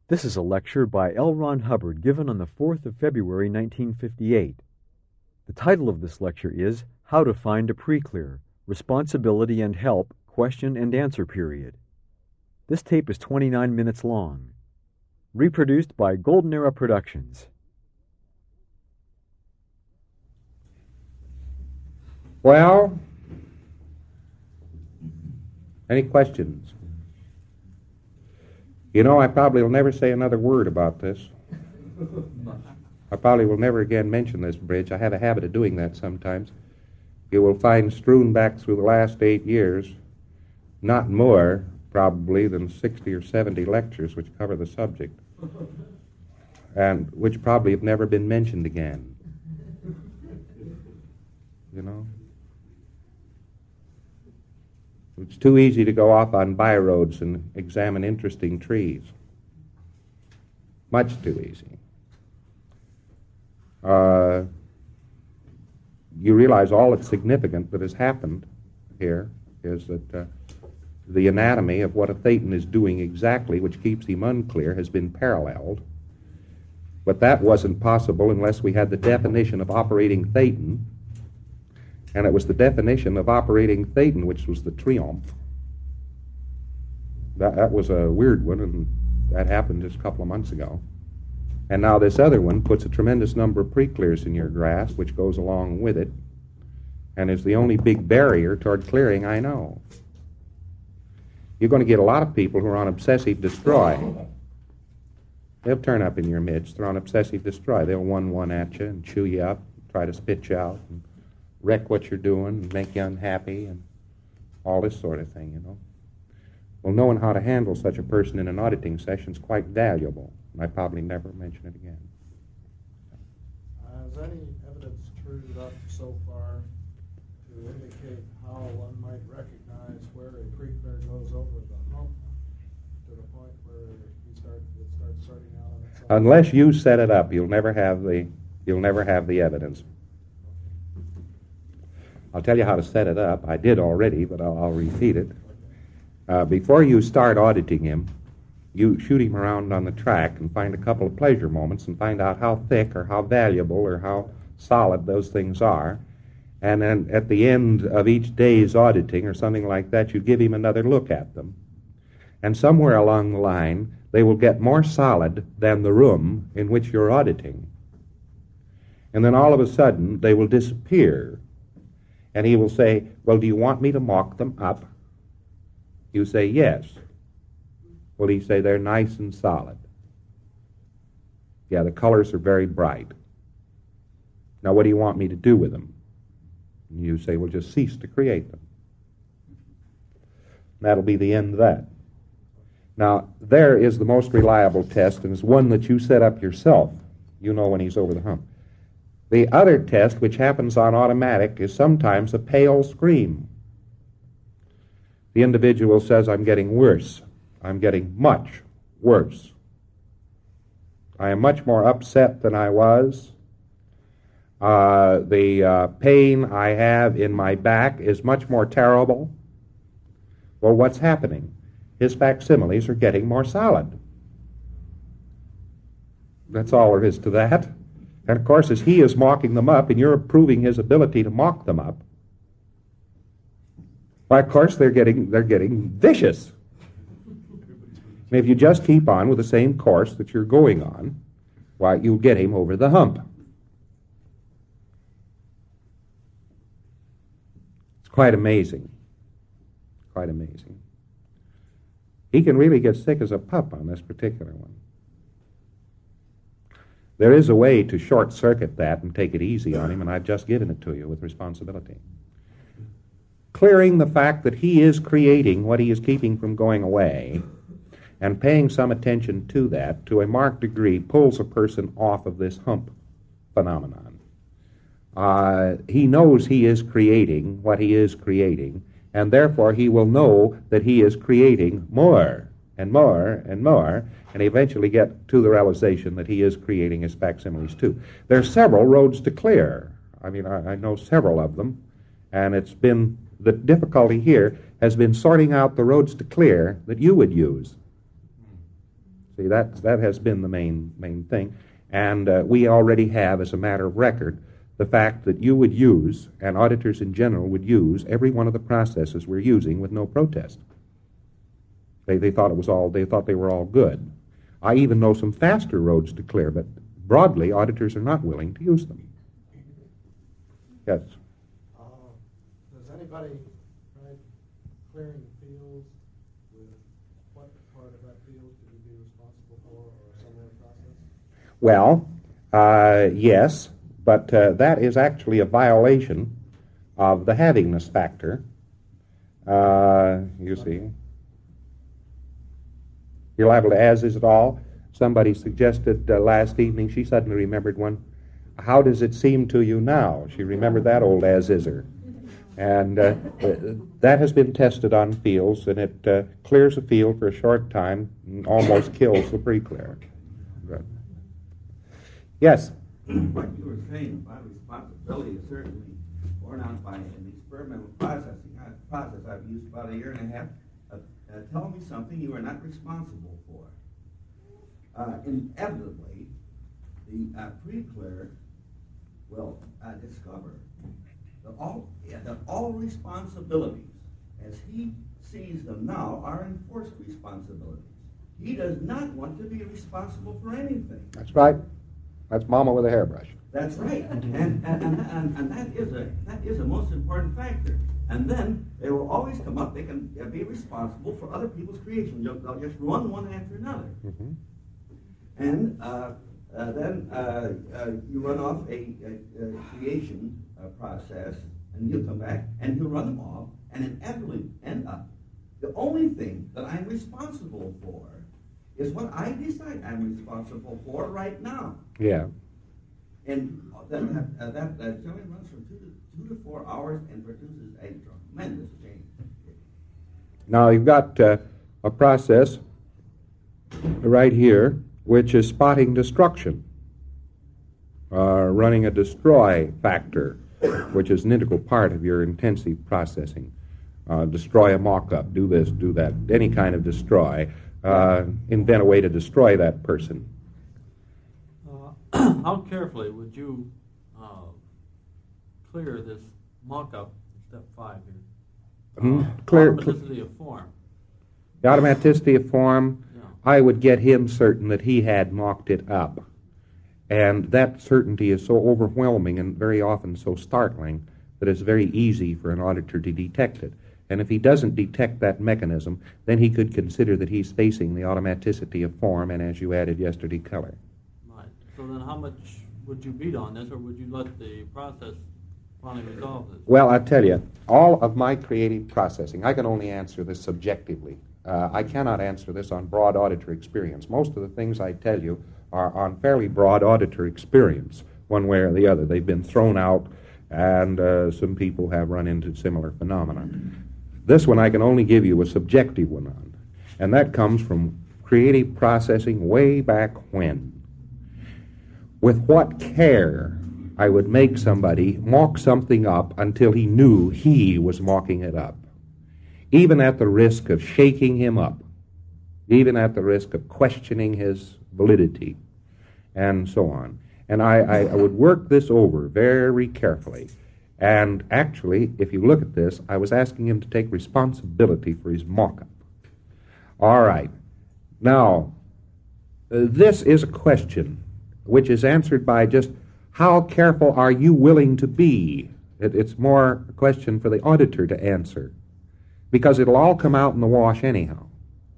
This is a lecture by L. Ron Hubbard given on the 4th of February, 1958. The title of this lecture is How to Find a Preclear, Responsibility and Help, Question and Answer Period. This tape is 29 minutes long. Reproduced by Golden Era Productions. Well, any questions? You know, I probably will never say another word about this. I probably will never again mention this bridge. I have a habit of doing that sometimes. You will find strewn back through the last 8 years, not more probably than 60 or 70 lectures which cover the subject, and which probably have never been mentioned again. You know? It's too easy to go off on byroads and examine interesting trees. Much too easy. You realize all that's significant that has happened here is that the anatomy of what a thetan is doing exactly, which keeps him unclear, has been paralleled. But that wasn't possible unless we had the definition of operating thetan. And it was the definition of operating thetan which was the triumph. That was a weird one, and that happened just a couple of months ago. And now this other one puts a tremendous number of preclears in your grasp, which goes along with it, and is the only big barrier toward clearing I know. You're going to get a lot of people who are on obsessive destroy. They'll turn up in your midst. They're on obsessive destroy. They'll one at you and chew you up, try to spit you out, and wreck what you're doing and make you unhappy and all this sort of thing, you know. Well, knowing how to handle such a person in an auditing session is quite valuable. I probably never mention it again. Has any evidence turned up so far to indicate how one might recognize where a preclear goes over the hump to the point where it starts starting out on its own? Unless you set it up, you'll never have the evidence. I'll tell you how to set it up. I did already, but I'll repeat it. Before you start auditing him, you shoot him around on the track and find a couple of pleasure moments and find out how thick or how valuable or how solid those things are. And then at the end of each day's auditing or something like that, you give him another look at them. And somewhere along the line, they will get more solid than the room in which you're auditing. And then all of a sudden, they will disappear. And he will say, well, do you want me to mock them up? You say, yes. Well, he say, they're nice and solid. Yeah, the colors are very bright. Now, what do you want me to do with them? And you say, well, just cease to create them. And that'll be the end of that. Now, there is the most reliable test, and it's one that you set up yourself. You know when he's over the hump. The other test, which happens on automatic, is sometimes a pale scream. The individual says, I'm getting worse. I'm getting much worse. I am much more upset than I was. The pain I have in my back is much more terrible. Well, what's happening? His facsimiles are getting more solid. That's all there is to that. And, of course, as he is mocking them up and you're approving his ability to mock them up, why, of course, they're getting vicious. And if you just keep on with the same course that you're going on, why, you'll get him over the hump. It's quite amazing. Quite amazing. He can really get sick as a pup on this particular one. There is a way to short-circuit that and take it easy on him, and I've just given it to you with responsibility. Clearing the fact that he is creating what he is keeping from going away and paying some attention to that to a marked degree pulls a person off of this hump phenomenon. He knows he is creating what he is creating, and therefore he will know that he is creating more and more and more, and eventually get to the realization that he is creating his facsimiles too. There are several roads to clear. I mean, I know several of them, and it's been, the difficulty here has been sorting out the roads to clear that you would use. See, that has been the main thing. And we already have, as a matter of record, the fact that you would use, and auditors in general would use, every one of the processes we're using with no protest. They thought they were all good. I even know some faster roads to clear, but broadly, auditors are not willing to use them. Yes? Does anybody try clearing fields with what part of that field could you be responsible for, or a similar process? Well, yes, but that is actually a violation of the havingness factor. You see. You're liable to as is it all. Somebody suggested last evening, she suddenly remembered one. How does it seem to you now? She remembered that old as-is-er. And that has been tested on fields, and it clears a field for a short time and almost kills the pre-clear. Good. Yes? What you were saying about responsibility is certainly borne out by an experimental process I've used about a year and a half. Tell me something you are not responsible for. Inevitably, the pre-clear will discover that all responsibilities, as he sees them now, are enforced responsibilities. He does not want to be responsible for anything. That's right. That's Mama with a hairbrush. That's right, and that is a most important factor. And then they will always come up. They can be responsible for other people's creations. They'll just run one after another. Mm-hmm. And then you run off a creation process, and he'll come back and he'll run them off, and inevitably end up. The only thing that I'm responsible for is what I decide I'm responsible for right now. Yeah. And that generally runs from 2 to 4 hours and produces a tremendous change. Now you've got a process right here which is spotting destruction, running a destroy factor, which is an integral part of your intensive processing. Destroy a mock-up, do this, do that, any kind of destroy. Invent a way to destroy that person. How carefully would you clear this mock-up in step 5 here? Automaticity of form. The automaticity of form, Yeah. I would get him certain that he had mocked it up. And that certainty is so overwhelming and very often so startling that it's very easy for an auditor to detect it. And if he doesn't detect that mechanism, then he could consider that he's facing the automaticity of form and, as you added yesterday, color. Right. So then how much would you beat on this, or would you let the process finally resolve this? Well, I tell you, all of my creative processing, I can only answer this subjectively. I cannot answer this on broad auditor experience. Most of the things I tell you are on fairly broad auditor experience, one way or the other. They've been thrown out, and some people have run into similar phenomena. This one I can only give you a subjective one on, and that comes from creative processing way back when. With what care I would make somebody mock something up until he knew he was mocking it up, even at the risk of shaking him up, even at the risk of questioning his validity, and so on. And I would work this over very carefully. And actually, if you look at this, I was asking him to take responsibility for his mock-up. All right. Now, this is a question which is answered by just how careful are you willing to be? It's more a question for the auditor to answer, because it'll all come out in the wash anyhow.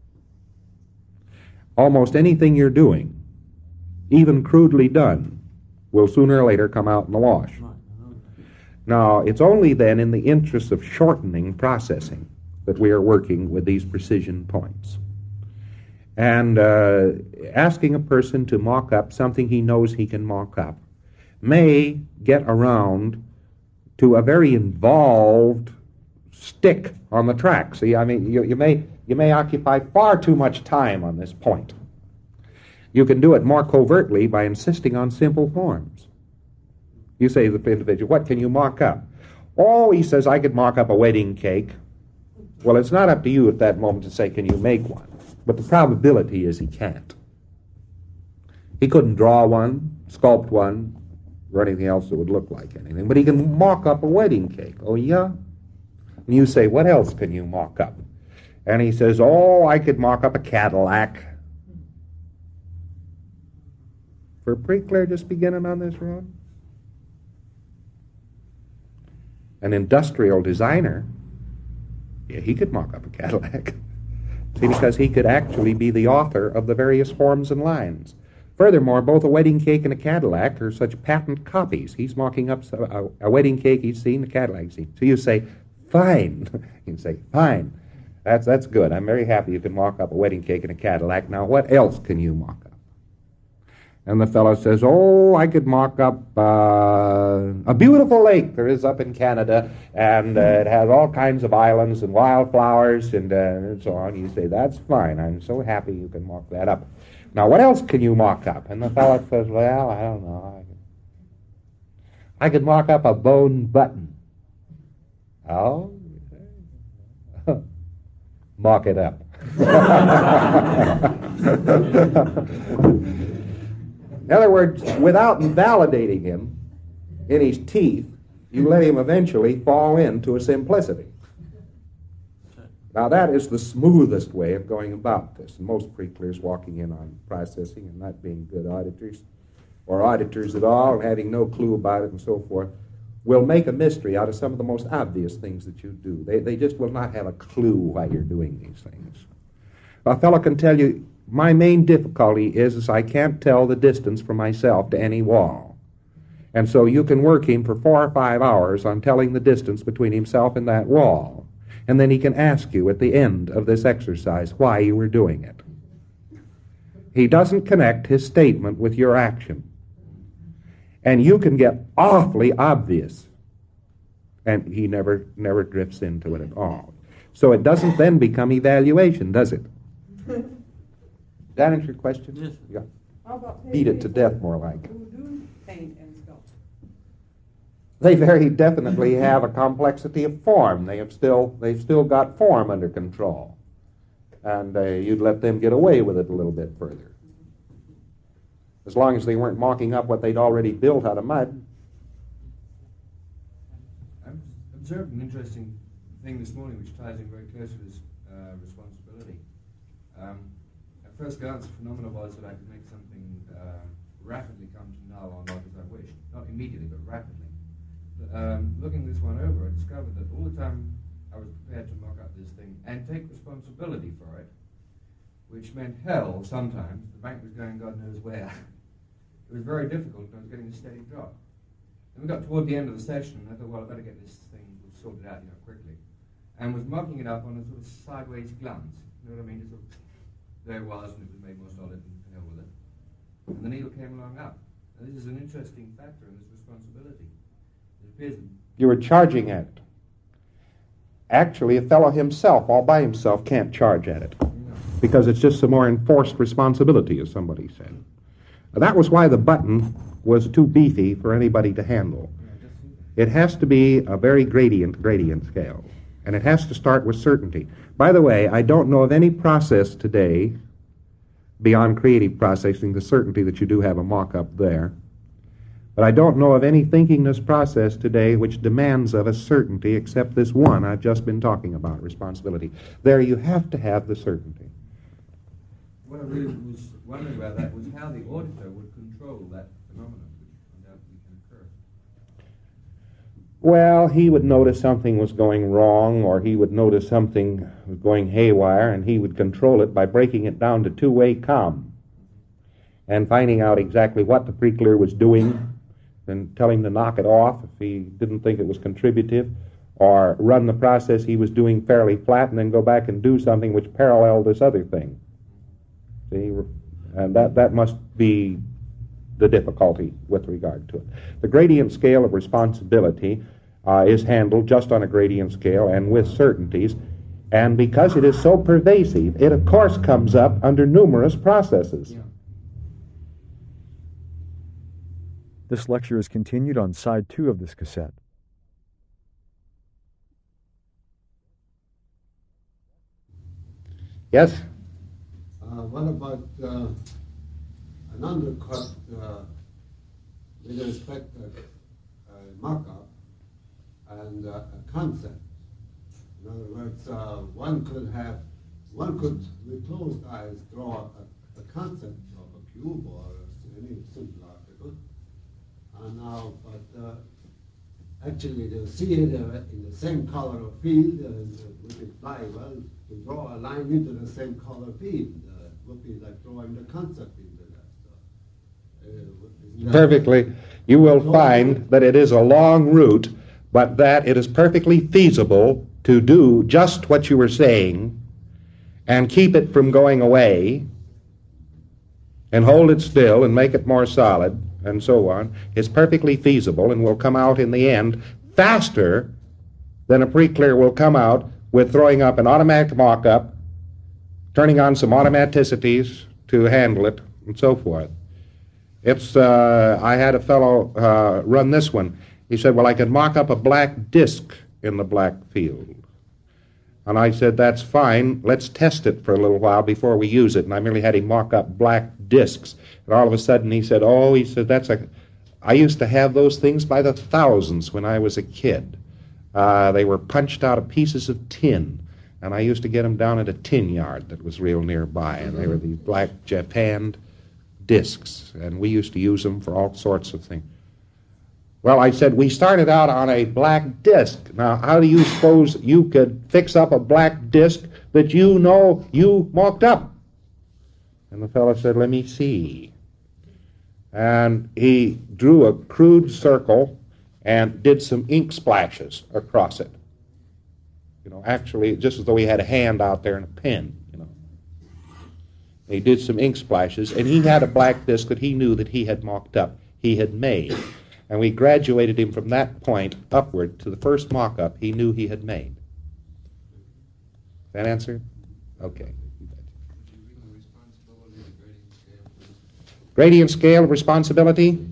Almost anything you're doing, even crudely done, will sooner or later come out in the wash. Now, it's only then in the interest of shortening processing that we are working with these precision points. And asking a person to mock up something he knows he can mock up may get around to a very involved stick on the track. See, I mean, you may occupy far too much time on this point. You can do it more covertly by insisting on simple forms. You say to the individual, what can you mock up? Oh, he says, I could mock up a wedding cake. Well, it's not up to you at that moment to say, can you make one? But the probability is he can't. He couldn't draw one, sculpt one, or anything else that would look like anything. But he can mock up a wedding cake. Oh, yeah? And you say, what else can you mock up? And he says, oh, I could mock up a Cadillac. For Preclair just beginning on this road? An industrial designer, yeah, he could mock up a Cadillac. See, because he could actually be the author of the various forms and lines. Furthermore, both a wedding cake and a Cadillac are such patent copies. He's mocking up a wedding cake he's seen, a Cadillac he's seen. So you say, fine. You say, fine. That's good. I'm very happy you can mock up a wedding cake and a Cadillac. Now, what else can you mock up? And the fellow says, oh, I could mock up a beautiful lake there is up in Canada, and it has all kinds of islands and wildflowers and so on. You say, that's fine. I'm so happy you can mock that up. Now, what else can you mock up? And the fellow says, well, I don't know. I could mock up a bone button. Oh? Mock it up. In other words, without invalidating him in his teeth, you let him eventually fall into a simplicity. Now, that is the smoothest way of going about this. And most pre-clears walking in on processing and not being good auditors, or auditors at all, and having no clue about it and so forth, will make a mystery out of some of the most obvious things that you do. They just will not have a clue why you're doing these things. A fellow can tell you, my main difficulty is I can't tell the distance from myself to any wall. And so you can work him for 4 or 5 hours on telling the distance between himself and that wall. And then he can ask you at the end of this exercise why you were doing it. He doesn't connect his statement with your action. And you can get awfully obvious. And he never drifts into it at all. So it doesn't then become evaluation, does it? That answer your question? Yes. Yeah. How about Beat it to death, more like. Who do paint and sculpt? They very definitely have a complexity of form. They've still got form under control. And you'd let them get away with it a little bit further. As long as they weren't mocking up what they'd already built out of mud. I've observed an interesting thing this morning which ties in very closely with responsibility. At first glance, the phenomenon was that I could make something rapidly come to null or not as I wished. Not immediately, but rapidly. Looking this one over, I discovered that all the time I was prepared to mock up this thing and take responsibility for it, which meant hell sometimes. The bank was going God knows where. It was very difficult, and I was getting a steady drop. Then we got toward the end of the session, and I thought, well, I better get this thing sorted out, quickly. And was mocking it up on a sort of sideways glance. You know what I mean? Just sort of, there it was, and it was made more solid, and to hell with it. And the needle came along up. Now, this is an interesting factor in this responsibility. It appears that You were charging at it. Actually, a fellow himself, all by himself, can't charge at it. Because it's just some more enforced responsibility, as somebody said. That was why the button was too beefy for anybody to handle. It has to be a very gradient scale. And it has to start with certainty. By the way, I don't know of any process today, beyond creative processing, the certainty that you do have a mock-up there. But I don't know of any thinkingness process today which demands of us certainty except this one I've just been talking about, responsibility. There you have to have the certainty. what I really was wondering about that was how the auditor would control that phenomenon, which undoubtedly can occur. Well, he would notice something was going wrong, or he would notice something was going haywire, and he would control it by breaking it down to two-way comm and finding out exactly what the pre-clear was doing and tell him to knock it off if he didn't think it was contributive, or run the process he was doing fairly flat and then go back and do something which paralleled this other thing. See, and that must be the difficulty with regard to it. The gradient scale of responsibility is handled just on a gradient scale and with certainties, and because it is so pervasive, it of course comes up under numerous processes. Yeah. This lecture is continued on side 2 of this cassette. Yes? What about, an undercut with respect to mock-up and a concept. In other words, one could with closed eyes draw a concept of a cube or any simple article. And now, but actually to see it in the same color of field would imply, well, to draw a line into the same color field would be like drawing the concept into that. Isn't that Perfectly. You will find that it is a long route, but that it is perfectly feasible to do just what you were saying and keep it from going away and hold it still and make it more solid and so on. It's perfectly feasible and will come out in the end faster than a pre-clear will come out with throwing up an automatic mock-up, turning on some automaticities to handle it, and so forth. I had a fellow run this one. He said, well, I could mock up a black disk in the black field. And I said, that's fine. Let's test it for a little while before we use it. And I merely had him mock up black disks. And all of a sudden he said, I used to have those things by the thousands when I was a kid. They were punched out of pieces of tin. And I used to get them down at a tin yard that was real nearby. And they were these black japanned discs. And we used to use them for all sorts of things. Well, I said, we started out on a black disc. Now, how do you suppose you could fix up a black disc that you know you mocked up? And the fellow said, let me see. And he drew a crude circle and did some ink splashes across it. You know, actually, just as though he had a hand out there and a pen, you know. He did some ink splashes, and he had a black disc that he knew that he had mocked up, he had made. And we graduated him from that point upward to the first mock-up he knew he had made. That answer? Okay. Gradient scale of responsibility?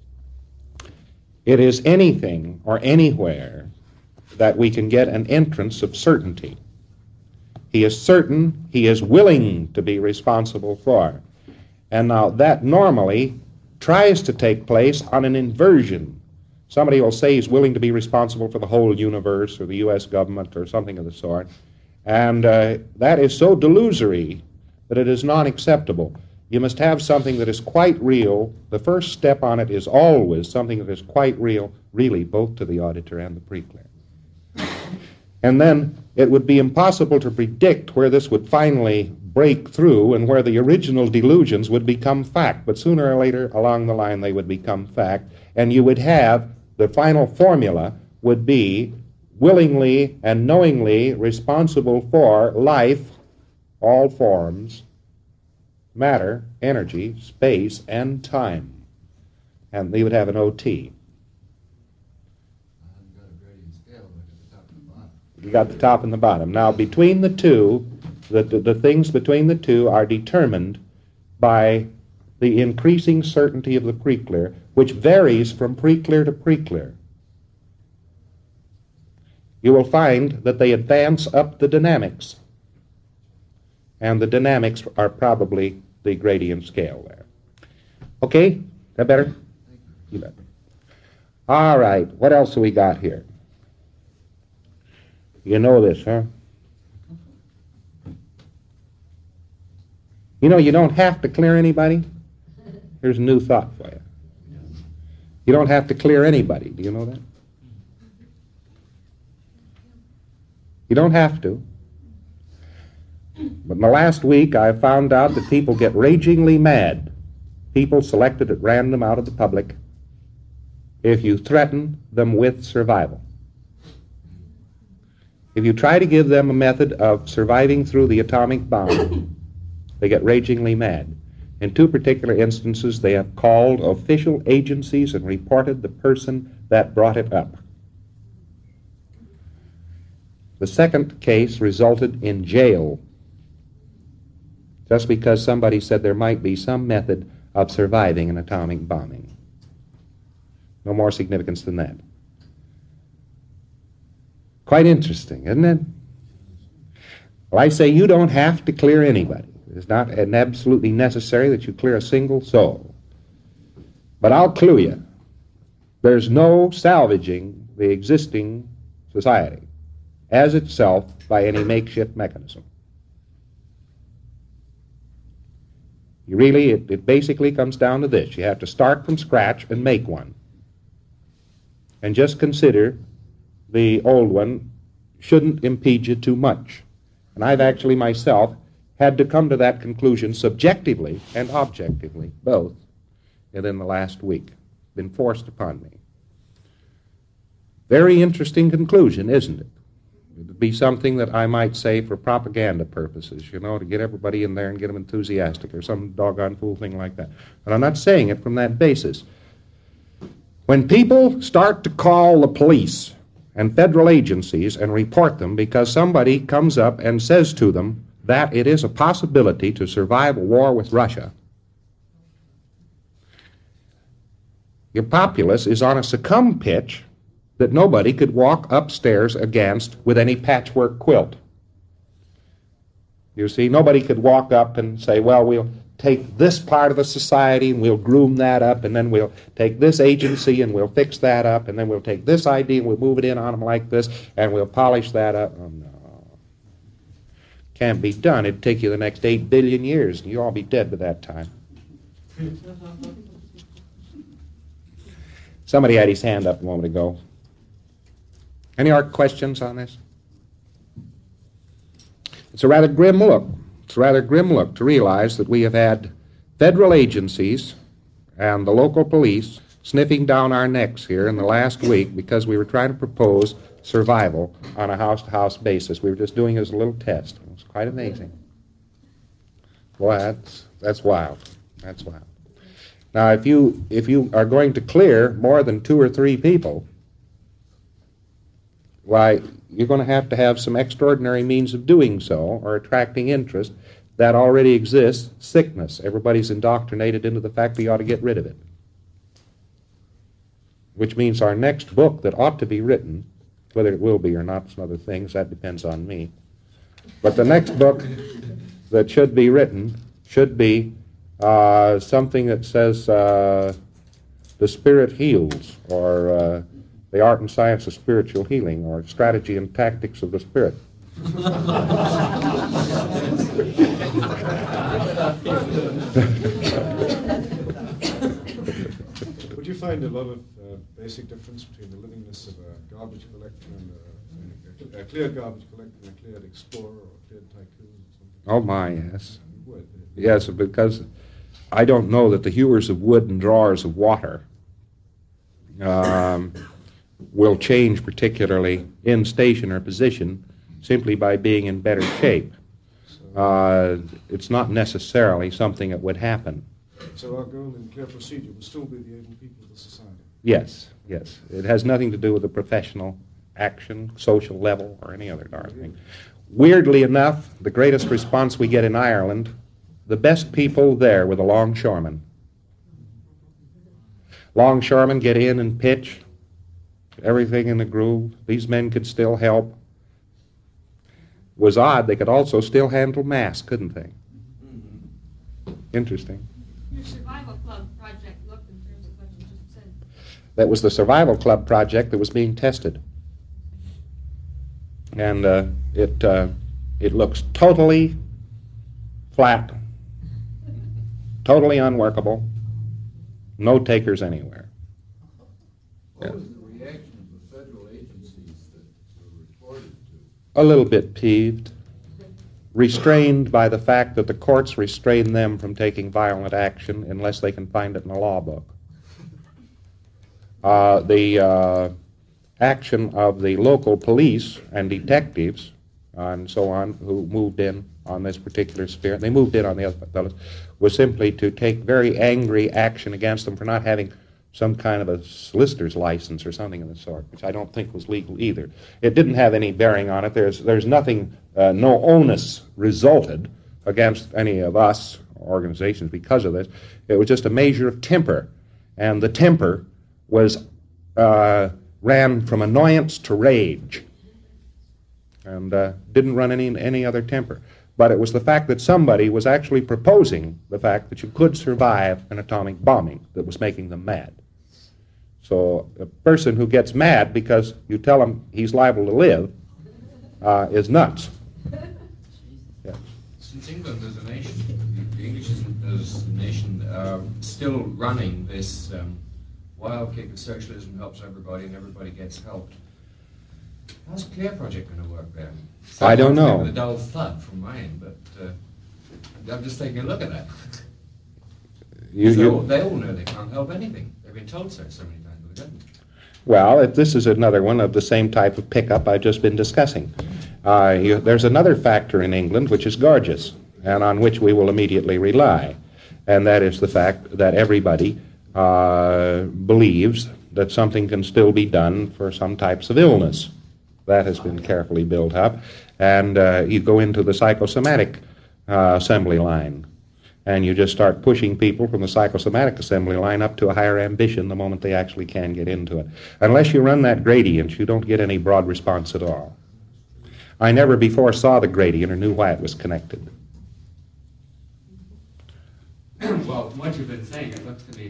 It is anything or anywhere that we can get an entrance of certainty. He is certain, he is willing to be responsible for. And now that normally tries to take place on an inversion. Somebody will say he's willing to be responsible for the whole universe or the U.S. government or something of the sort. And that is so delusory that it is not acceptable. You must have something that is quite real. The first step on it is always something that is quite real, really, both to the auditor and the pre-clear. And then it would be impossible to predict where this would finally break through and where the original delusions would become fact. But sooner or later along the line they would become fact, and you would have the final formula would be willingly and knowingly responsible for life, all forms, matter, energy, space, and time. And they would have an OT. You got the top and the bottom. Now, between the two, the things between the two are determined by the increasing certainty of the pre-clear, which varies from pre-clear to pre-clear. You will find that they advance up the dynamics, and the dynamics are probably the gradient scale there. Okay? Is that better? You bet. All right. What else have we got here? You know this, huh? You know, you don't have to clear anybody. Here's a new thought for you. You don't have to clear anybody. Do you know that? You don't have to. But in the last week, I found out that people get ragingly mad, people selected at random out of the public, if you threaten them with survival. If you try to give them a method of surviving through the atomic bomb, they get ragingly mad. In two particular instances, they have called official agencies and reported the person that brought it up. The second case resulted in jail, just because somebody said there might be some method of surviving an atomic bombing. No more significance than that. Quite interesting, isn't it? Well, I say you don't have to clear anybody. It's not absolutely necessary that you clear a single soul. But I'll clue you. There's no salvaging the existing society as itself by any makeshift mechanism. It basically comes down to this. You have to start from scratch and make one. And just consider the old one shouldn't impede you too much. And I've actually myself had to come to that conclusion subjectively and objectively, both, within the last week. Been forced upon me. Very interesting conclusion, isn't it? It would be something that I might say for propaganda purposes, to get everybody in there and get them enthusiastic or some doggone fool thing like that. But I'm not saying it from that basis. When people start to call the police and federal agencies and report them because somebody comes up and says to them that it is a possibility to survive a war with Russia, your populace is on a succumb pitch that nobody could walk upstairs against with any patchwork quilt. You see, nobody could walk up and say, well, we'll take this part of the society and we'll groom that up, and then we'll take this agency and we'll fix that up, and then we'll take this idea and we'll move it in on them like this, and we'll polish that up. Oh, no. Can't be done. It'd take you the next 8 billion years, and you'll all be dead by that time. Somebody had his hand up a moment ago. Any other questions on this? It's a rather grim look. It's a rather grim look to realize that we have had federal agencies and the local police sniffing down our necks here in the last week because we were trying to propose survival on a house-to-house basis. We were just doing it as a little test. It was quite amazing. Boy, that's wild. That's wild. Now, if you are going to clear more than 2 or 3 people, why, you're going to have some extraordinary means of doing so or attracting interest that already exists. Sickness. Everybody's indoctrinated into the fact we ought to get rid of it. Which means our next book that ought to be written, whether it will be or not, some other things, that depends on me. But the next book that should be written should be something that says The Spirit Heals, or The Art and Science of Spiritual Healing, or Strategy and Tactics of the Spirit. Would you find a lot of basic difference between the livingness of a garbage collector and a cleared garbage collector and a cleared explorer or a cleared tycoon or something? Oh my, yes. You would. Yes, because I don't know that the hewers of wood and drawers of water will change particularly in station or position simply by being in better shape. It's not necessarily something that would happen. So our goal in clear procedure will still be the able people of the society? Yes, yes. It has nothing to do with the professional action, social level, or any other darn thing. Weirdly enough, the greatest response we get in Ireland, the best people there were the longshoremen. Longshoremen get in and pitch, everything in the groove. These men could still help. It was odd, they could also still handle mass, couldn't they? Interesting. Your Survival Club project looked in terms of what you just said. That was the Survival Club project that was being tested. And it looks totally flat, totally unworkable, no takers anywhere. What was the reaction of the federal agencies that were reported to? A little bit peeved, restrained by the fact that the courts restrain them from taking violent action unless they can find it in a law book. The action of the local police and detectives and so on who moved in on this particular sphere, they moved in on the other fellows, was simply to take very angry action against them for not having some kind of a solicitor's license or something of the sort, which I don't think was legal either. It didn't have any bearing on it. There's nothing, no onus resulted against any of us organizations because of this. It was just a measure of temper, and the temper was ran from annoyance to rage, and didn't run any other temper. but it was the fact that somebody was actually proposing the fact that you could survive an atomic bombing that was making them mad. So a person who gets mad because you tell him he's liable to live is nuts. Yeah. Since England as a nation, the English as a nation, still running this wild kick of socialism helps everybody and everybody gets helped. How's the CLEAR project going to work there? I don't know. With a dull thud from my end, but I'm just taking a look at that. They all know they can't help anything. They've been told so many times by the government. Well, this is another one of the same type of pickup I've just been discussing. There's another factor in England which is gorgeous, and on which we will immediately rely, and that is the fact that everybody believes that something can still be done for some types of illness. That has been carefully built up, and you go into the psychosomatic assembly line, and you just start pushing people from the psychosomatic assembly line up to a higher ambition the moment they actually can get into it. Unless you run that gradient, you don't get any broad response at all. I never before saw the gradient or knew why it was connected. Well, from what you've been saying, it looks to me,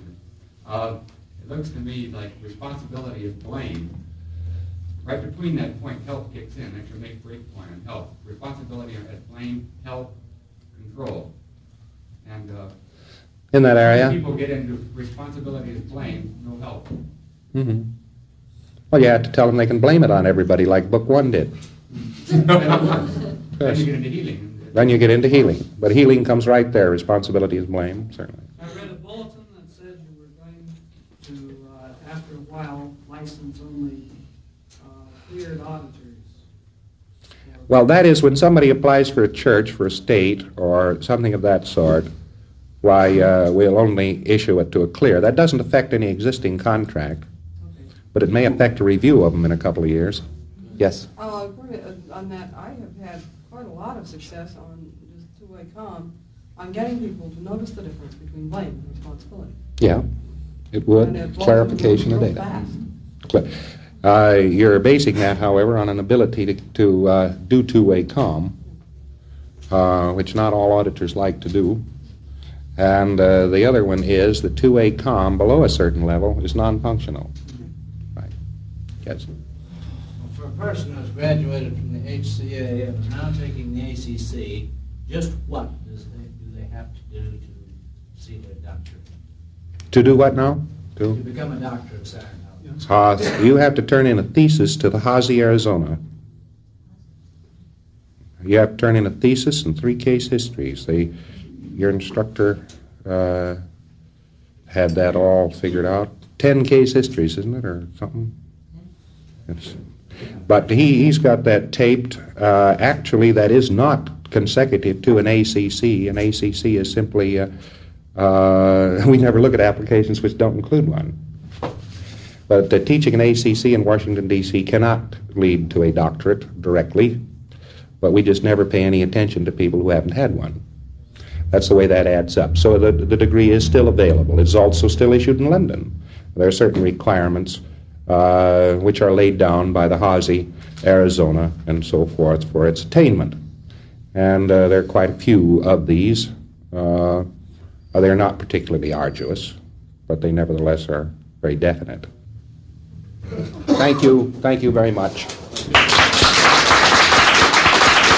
it looks to me like responsibility is blame. Right between that point, help kicks in. That's your make break point on help. Responsibility is blame, help, control. And in that area, people get into responsibility is blame, no help. Mm-hmm. Well, you have to tell them they can blame it on everybody, like Book 1 did. Then you get into healing. Then you get into healing. But healing comes right there. Responsibility is blame, certainly. I read a bulletin that said you were going to, after a while, license only cleared auditors. Well, that is when somebody applies for a church, for a state, or something of that sort, why we'll only issue it to a clear. That doesn't affect any existing contract, but it may affect a review of them in a couple of years. Yes? On that, I have had quite a lot of success on just two-way comm on getting people to notice the difference between blame and responsibility. Yeah, it would. And Clarification of data. You're basing that, however, on an ability to do two-way comm, which not all auditors like to do. And the other one is that two-way comm below a certain level is non-functional. Right. Yes. For a person who's graduated from the HCA and is now taking the ACC, just what do they have to do to see their doctor? To do what now? To become a doctor of science. You have to turn in a thesis to the HASI, Arizona. You have to turn in a thesis and 3 case histories. Your instructor had that all figured out. 10 case histories, isn't it, or something? But he's got that taped. Actually, that is not consecutive to an ACC. An ACC is simply, we never look at applications which don't include one. But teaching an ACC in Washington, D.C. cannot lead to a doctorate directly, but we just never pay any attention to people who haven't had one. That's the way that adds up. So the degree is still available. It's also still issued in London. There are certain requirements which are laid down by the HASI, Arizona, and so forth for its attainment. And there are quite a few of these. They're not particularly arduous, but they nevertheless are very definite. Thank you very much.